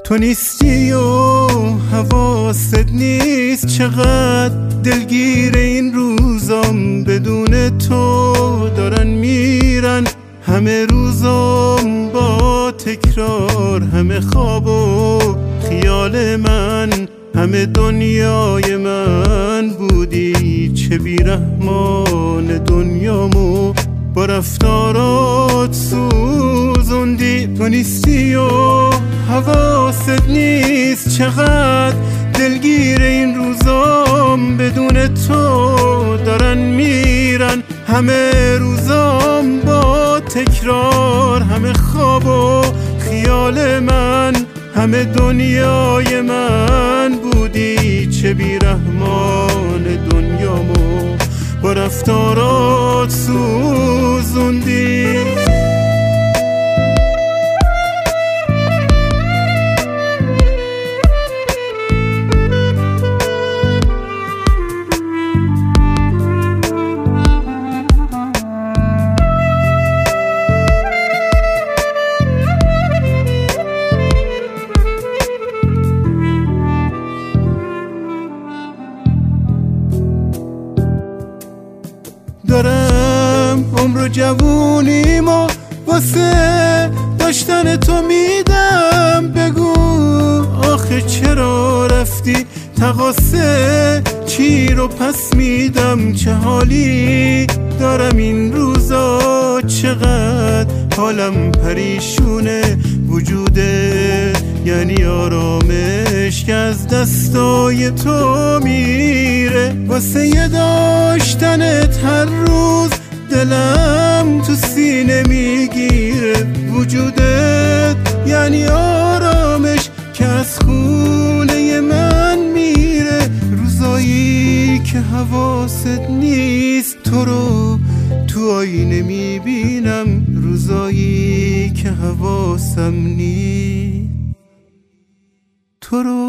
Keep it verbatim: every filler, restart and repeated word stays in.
تو نیستی و حواست نیست، چقدر دلگیر این روزام. بدون تو دارن میرن همه روزام با تکرار. همه خواب و خیال من، همه دنیای من بودی. چه بیرحمان دنیامو با رفتارات سوزوندی. تو نیستی و حواست نیست، چقدر دلگیر این روزام. بدون تو دارن میرن همه روزام با تکرار. همه خواب و خیال من، همه دنیای من بودی. چه بیرحمان دنیامو با رفتارات سوزوندی. دارم عمر و جوونیمو واسه داشتن تو میدم. بگو آخه چرا رفتی؟ تقاصه چی رو پس میدم؟ چه حالی دارم این روزا، چقدر حالم پریشونه. وجوده یعنی آرامش که از دستای تو میره. واسه یه داشتنت هر روز دلم تو سینه میگیره. وجودت یعنی آرامش که از خونه من میره. روزایی که حواست نیست، تو رو تو آینه میبینم. روزایی که حواسم نیست، تو رو